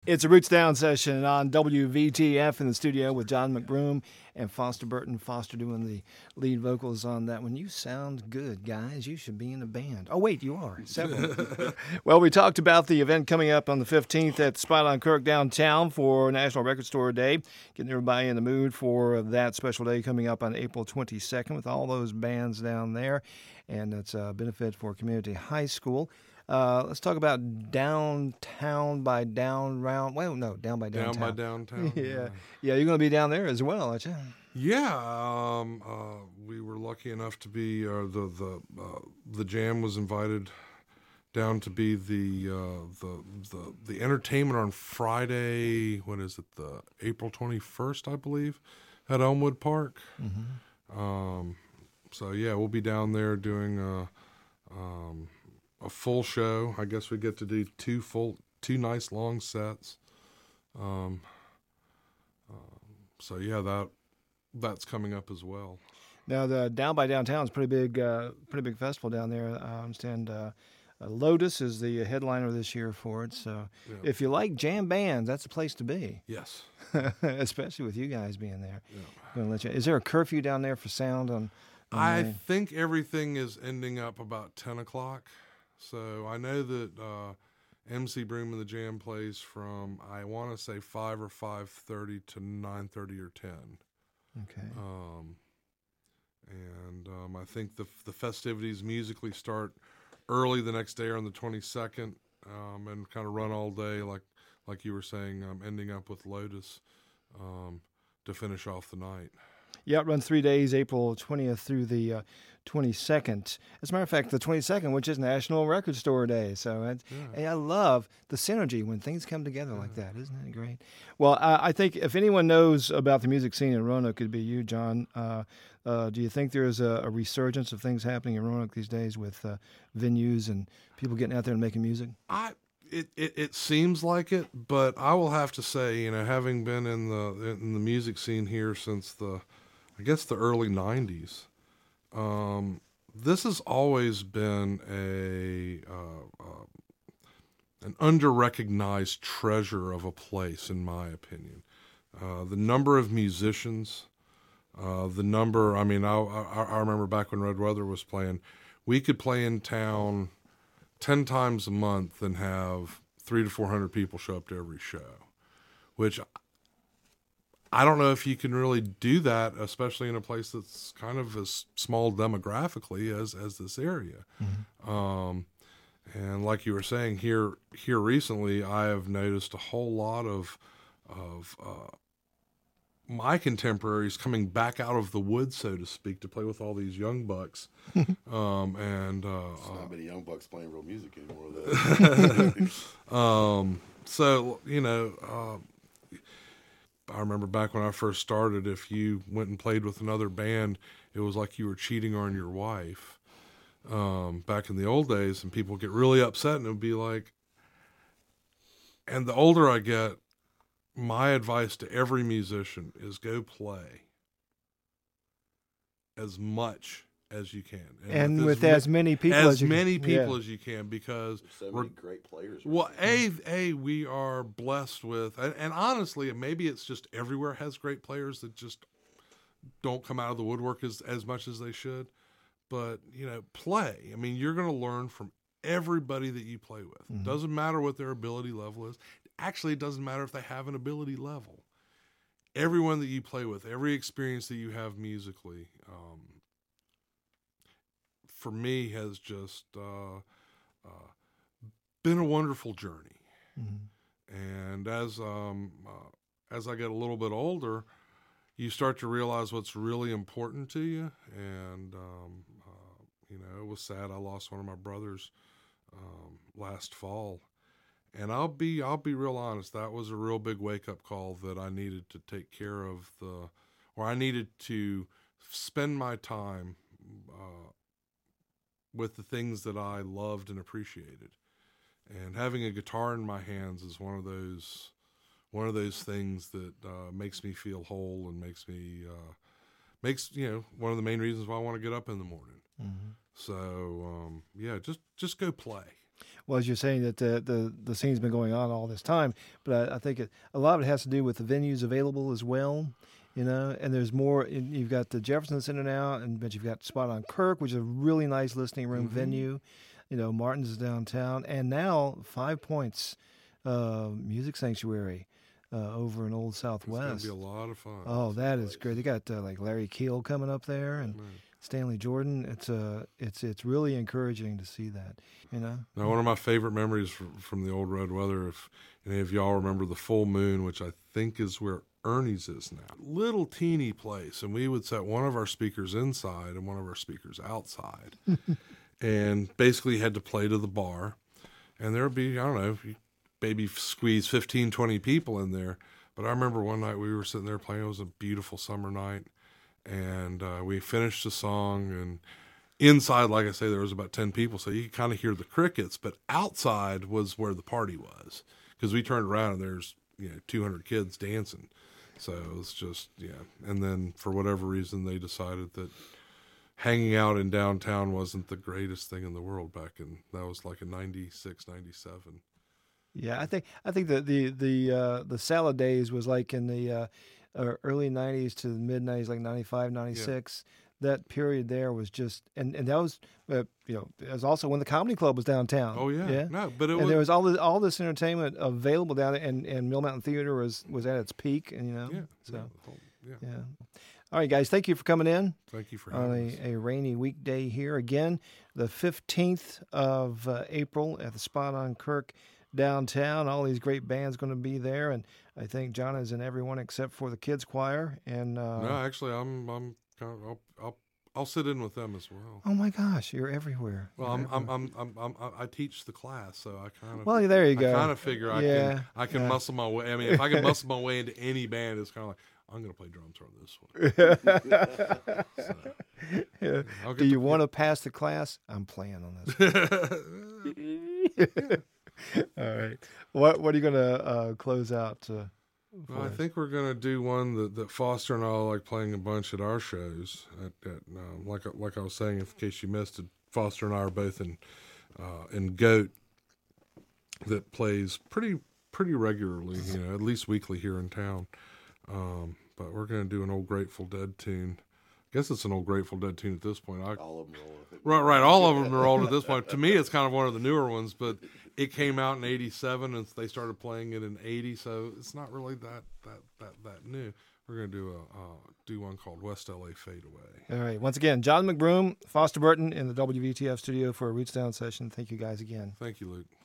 It's a Roots Down session on WVTF in the studio with John McBroom and Foster Burton. Foster doing the lead vocals on that one. You sound good, guys. You should be in a band. Oh, wait, you are. Several. Well, we talked about the event coming up on the 15th at Spot on Kirk downtown for National Record Store Day, getting everybody in the mood for that special day coming up on April 22nd with all those bands down there. And it's a benefit for Community High School. Let's talk about downtown by down round. Well, no, down by downtown. Down by downtown. Yeah, you're going to be down there as well, aren't you? Yeah, we were lucky enough to be the Jam was invited down to be the entertainment on Friday. What is it? The April 21st, I believe, at Elmwood Park. Mm-hmm. So yeah, we'll be down there doing a full show. I guess we get to do two nice long sets. So yeah, that's coming up as well. Now the Down by Downtown is pretty big festival down there. I understand Lotus is the headliner this year for it. So yeah. If you like jam bands, that's the place to be. Yes, especially with you guys being there. Yeah. Is there a curfew down there for sound on I think everything is ending up about 10 o'clock. So I know that MC Broom and the Jam plays from, I want to say 5 or 5:30 to 9:30 or 10. Okay. I think the festivities musically start early the next day on the 22nd, and kind of run all day, like you were saying, ending up with Lotus to finish off the night. Yeah, it runs 3 days, April 20th through the 22nd. As a matter of fact, the 22nd, which is National Record Store Day. So hey, I love the synergy when things come together like that. Isn't that great? Well, I think if anyone knows about the music scene in Roanoke, it could be you, John. Do you think there's a resurgence of things happening in Roanoke these days with venues and people getting out there and making music? It seems like it, but I will have to say, having been in the music scene here since the early 90s, this has always been an under-recognized treasure of a place, in my opinion. The number of musicians, I remember back when Red Weather was playing, we could play in town 10 times a month and have 300 to 400 people show up to every show, which I don't know if you can really do that, especially in a place that's kind of as small demographically as this area. Mm-hmm. And like you were saying, here recently, I have noticed a whole lot of my contemporaries coming back out of the woods, so to speak, to play with all these young bucks. There's not many young bucks playing real music anymore, though. I remember back when I first started, if you went and played with another band, it was like you were cheating on your wife. Back in the old days, and people get really upset, and it would be like, and the older I get, my advice to every musician is go play as much as you can, and with as many people as you can, because there's so many great players. Well, we are blessed with, and honestly, maybe it's just everywhere has great players that just don't come out of the woodwork as much as they should. But play. I mean, you're going to learn from everybody that you play with. Mm-hmm. It doesn't matter what their ability level is. Actually, it doesn't matter if they have an ability level. Everyone that you play with, every experience that you have musically, for me, has just been a wonderful journey. Mm-hmm. And as I get a little bit older, you start to realize what's really important to you. And it was sad. I lost one of my brothers last fall. And I'll be real honest. That was a real big wake up call that I needed to take care of I needed to spend my time with the things that I loved and appreciated. And having a guitar in my hands is one of those things that makes me feel whole and makes one of the main reasons why I want to get up in the morning. Mm-hmm. So just go play. Well, as you're saying that the scene's been going on all this time, but I think a lot of it has to do with the venues available as well. And there's more. You've got the Jefferson Center now, but you've got Spot on Kirk, which is a really nice listening room venue. Martin's is downtown, and now 5 Points Music Sanctuary over in Old Southwest. It's gonna be a lot of fun. Oh, that is great. They got like Larry Keel coming up there, and Stanley Jordan. It's really encouraging to see that. Now, one of my favorite memories from the old Red Weather, if any of y'all remember the Full Moon, which I think is where Ernie's is now. Little teeny place, and we would set one of our speakers inside and one of our speakers outside, and basically had to play to the bar, and there would be, I don't know, maybe squeeze 15, 20 people in there. But I remember one night we were sitting there playing. It was a beautiful summer night, and we finished the song, and inside, like I say, there was about 10 people, so you could kind of hear the crickets, but outside was where the party was, because we turned around and there's 200 kids dancing. So it was just, and then for whatever reason they decided that hanging out in downtown wasn't the greatest thing in the world back in, that was like in 96, 97. Yeah, I think that the salad days was like in the early 90s to the mid 90s, like 95, 96. Yeah. That period there was just, and that was, it was also when the Comedy Club was downtown. Oh yeah. No, but there was all this entertainment available down there, and Mill Mountain Theater was at its peak, and Yeah. All right, guys, thank you for coming in. Thank you for having us. A rainy weekday here again, the 15th of April at the Spot on Kirk downtown. All these great bands going to be there, and I think John is in everyone except for the kids choir. And no, actually, I'll sit in with them as well. Oh my gosh, you're everywhere. Well, I teach the class, so I kind of. Well, there you go. I kind of figure I can muscle my way. I mean, if I can muscle my way into any band, it's kind of like I'm going to play drums on this one. Do you want to pass the class? I'm playing on this. All right. What are you going to close out? Well, I think we're going to do one that Foster and I like playing a bunch at our shows. Like I was saying, in case you missed it, Foster and I are both in Goat, that plays pretty regularly, at least weekly here in town. But we're going to do an old Grateful Dead tune. I guess it's an old Grateful Dead tune at this point. All of them are old. Right. All of them are old at this point. To me, it's kind of one of the newer ones, but it came out in 87 and they started playing it in 80, so it's not really that new. We're going to do one called West LA Fade Away. All right. Once again, John McBroom, Foster Burton in the WVTF studio for a Roots Down session. Thank you guys again. Thank you, Luke.